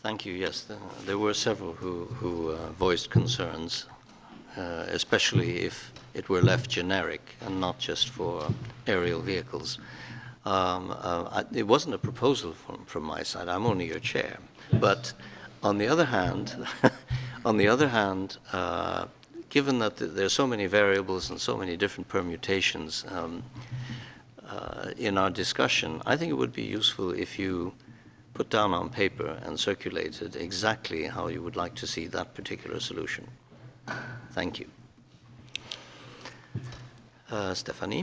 Thank you. Yes, there were several who voiced concerns, especially if it were left generic and not just for aerial vehicles. It wasn't a proposal from my side. I'm only your chair. But on the other hand, on the other hand, given that there are so many variables and so many different permutations in our discussion, I think it would be useful if you put down on paper and circulated exactly how you would like to see that particular solution. Thank you. Stephanie?